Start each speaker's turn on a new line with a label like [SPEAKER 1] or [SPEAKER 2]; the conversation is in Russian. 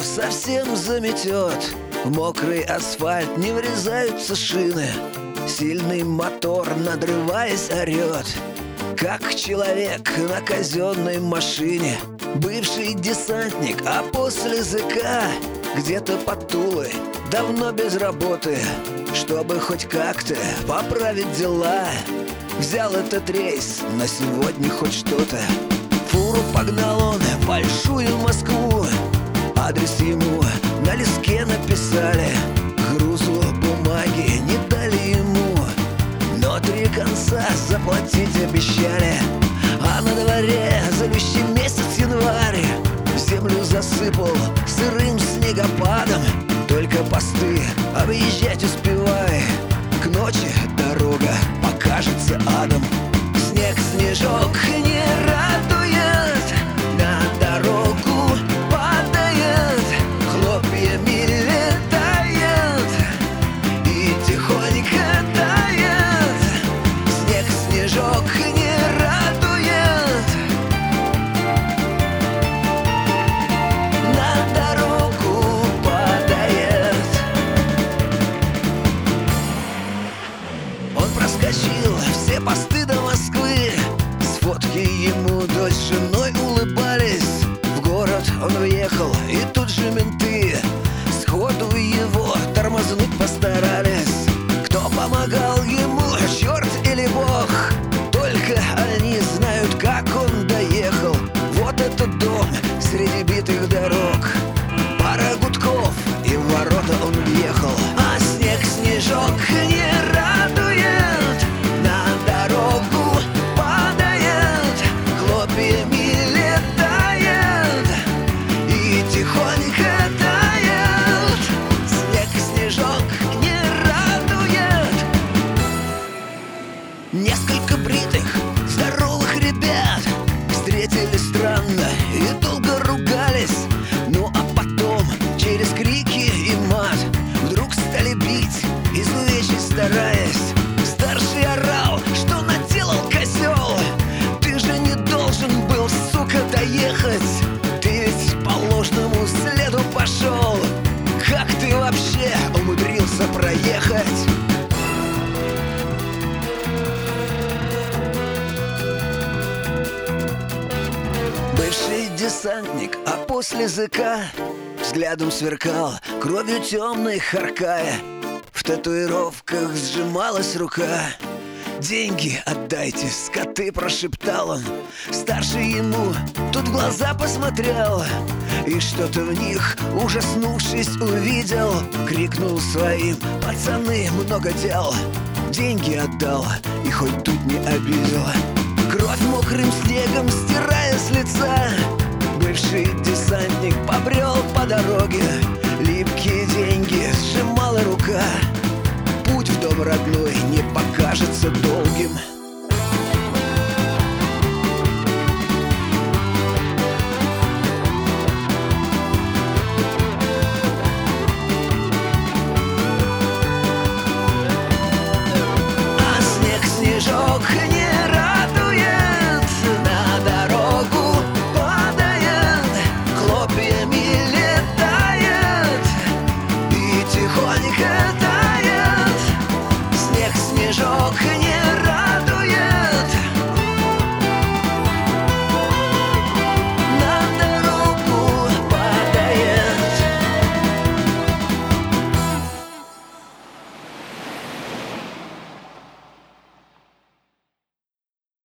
[SPEAKER 1] совсем заметет. В мокрый асфальт не врезаются шины. Сильный мотор, надрываясь, орет, как человек на казенной машине. Бывший десантник, а после ЗК где-то под Тулой, давно без работы. Чтобы хоть как-то поправить дела, взял этот рейс, на сегодня хоть что-то. Фуру погнал он в большую Москву. Адрес ему на листке написали. Грузу бумаги не дали ему, но 3 конца заплатить обещали. А на дворе злющий месяц январь. Землю засыпал сырым снегопадом. Только посты объезжать успевай. К ночи дорога покажется адом. Снег, снежок не радует, на дорогу падает, хлопьями летает и тихонько тает. Снег, снежок не радует, на дорогу падает. Он проскочил все посты до Москвы. С фотки ему дочь с женой улыбались. В город он въехал, и тут же менты сходу его тормознуть постарались. Кто помогал ему, черт или бог, только они знают, как он доехал. Вот этот дом среди битых дорог. Пара гудков, и в ворота он въехал. А снег, снежок не радует, на дорогу падает, хлопьями летает и тихонько тает. Снег, снежок не радует. Несколько бритых, здоровых ребят встретились странно и долго ругались. Ну а потом через крики и мат вдруг стали бить, из увечий стараясь. Старший орал, что наделал козел. Ты же не должен был, сука, доехать. Ты ведь по ложному следу пошел. Как ты вообще умудрился проехать? Бывший десантник, а после ЗК взглядом сверкал, кровью темной харкая. В татуировках сжималась рука. «Деньги отдайте, скоты!» — прошептал он. Старший ему тут в глаза посмотрел и что-то в них, ужаснувшись, увидел. Крикнул своим: «Пацаны, много дел!» Деньги отдал и хоть тут не обидел.